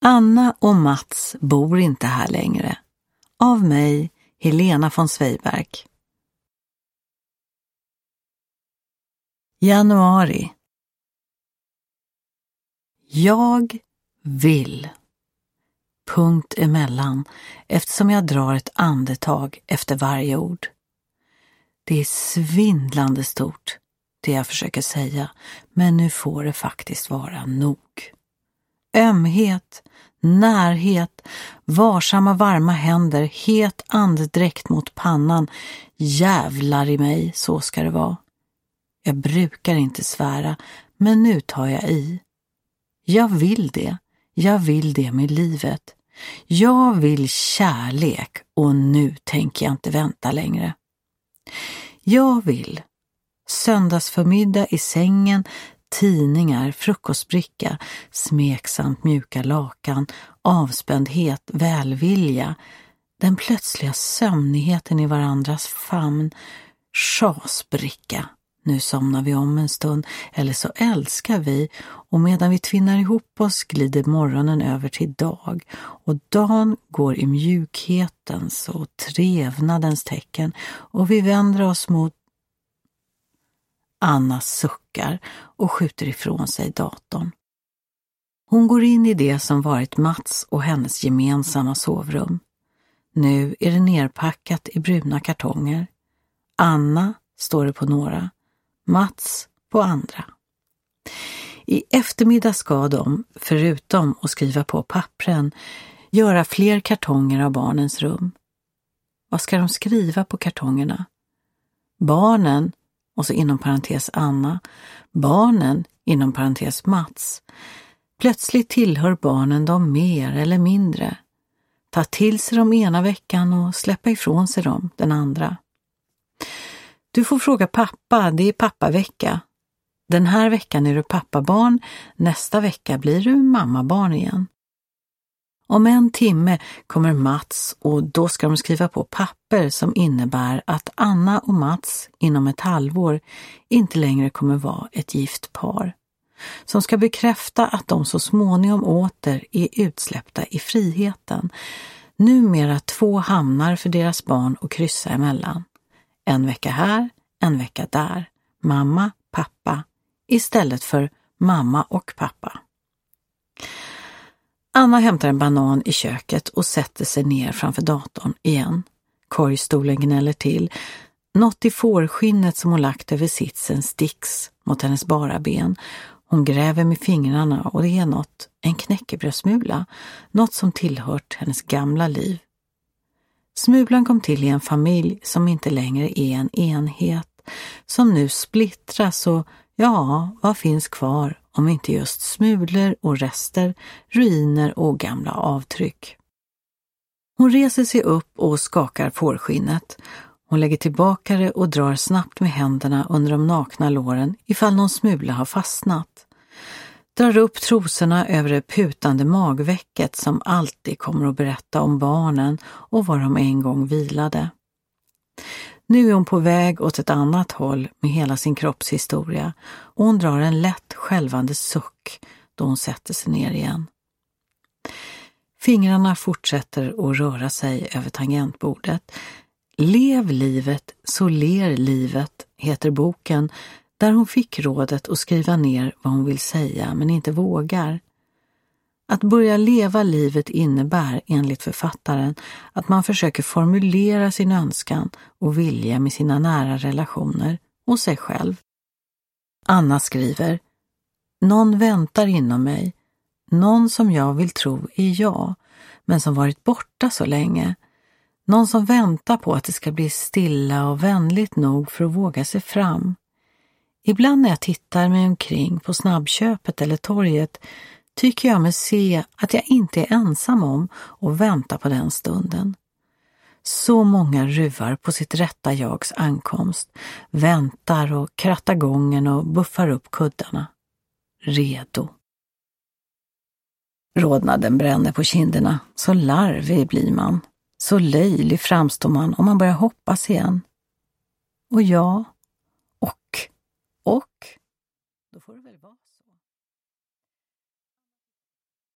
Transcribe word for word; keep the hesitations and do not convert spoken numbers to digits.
Anna och Mats bor inte här längre. Av mig, Helena von Zweiberg. Januari. Jag vill. Punkt emellan, eftersom jag drar ett andetag efter varje ord. Det är svindlande stort, det jag försöker säga, men nu får det faktiskt vara nog. Ömhet, närhet, varsamma varma händer, het andedräkt mot pannan, jävlar i mig, så ska det vara. Jag brukar inte svära, men nu tar jag i. Jag vill det, jag vill det med livet. Jag vill kärlek och nu tänker jag inte vänta längre. Jag vill söndagsförmiddag i sängen, tidningar, frukostbricka, smeksamt mjuka lakan, avspändhet, välvilja, den plötsliga sömnigheten i varandras famn, chasbricka. Nu somnar vi om en stund, eller så älskar vi, och medan vi tvinnar ihop oss glider morgonen över till dag, och dagen går i mjukhetens och trevnadens tecken, och vi vänder oss mot... Anna suckar och skjuter ifrån sig datorn. Hon går in i det som varit Mats och hennes gemensamma sovrum. Nu är det nerpackat i bruna kartonger. Anna står det på några, Mats på andra. I eftermiddag ska de, förutom att skriva på pappren, göra fler kartonger av barnens rum. Vad ska de skriva på kartongerna? Barnen, och så inom parentes Anna, barnen inom parentes Mats. Plötsligt tillhör barnen dem mer eller mindre. Ta till sig dem ena veckan och släppa ifrån sig dem den andra. Du får fråga pappa, det är pappavecka. Den här veckan är du pappabarn, nästa vecka blir du mammabarn igen. Om en timme kommer Mats och då ska de skriva på papper som innebär att Anna och Mats inom ett halvår inte längre kommer vara ett gift par. Som ska bekräfta att de så småningom åter är utsläppta i friheten. Numera två hamnar för deras barn att kryssa emellan. En vecka här, en vecka där. Mamma, pappa, istället för mamma och pappa. Anna hämtar en banan i köket och sätter sig ner framför datorn igen. Korgstolen gnäller till. Något i fårskinnet som hon lagt över sitsen sticks mot hennes bara ben. Hon gräver med fingrarna och det är något, en knäckebrödsmula, något som tillhört hennes gamla liv. Smulan kom till i en familj som inte längre är en enhet, som nu splittras och ja, vad finns kvar om inte just smulor och rester, ruiner och gamla avtryck. Hon reser sig upp och skakar fårskinnet. Hon lägger tillbaka det och drar snabbt med händerna under de nakna låren ifall någon smula har fastnat. Drar upp trosorna över det putande magvecket som alltid kommer att berätta om barnen och var de en gång vilade. Nu är hon på väg åt ett annat håll med hela sin kroppshistoria och hon drar en lätt skälvande suck då hon sätter sig ner igen. Fingrarna fortsätter att röra sig över tangentbordet. Lev livet så ler livet heter boken där hon fick rådet att skriva ner vad hon vill säga men inte vågar. Att börja leva livet innebär enligt författaren att man försöker formulera sin önskan och vilja med sina nära relationer och sig själv. Anna skriver: någon väntar inom mig, någon som jag vill tro är jag, men som varit borta så länge. Någon som väntar på att det ska bli stilla och vänligt nog för att våga sig fram. Ibland när jag tittar mig omkring på snabbköpet eller torget tycker jag mig se att jag inte är ensam om att vänta på den stunden. Så många ruvar på sitt rätta jags ankomst, väntar och krattar gången och buffar upp kuddarna. Redo. Rodnaden bränner på kinderna, så larvig blir man. Så löjlig framstår man om man börjar hoppas igen. Och ja, och, och,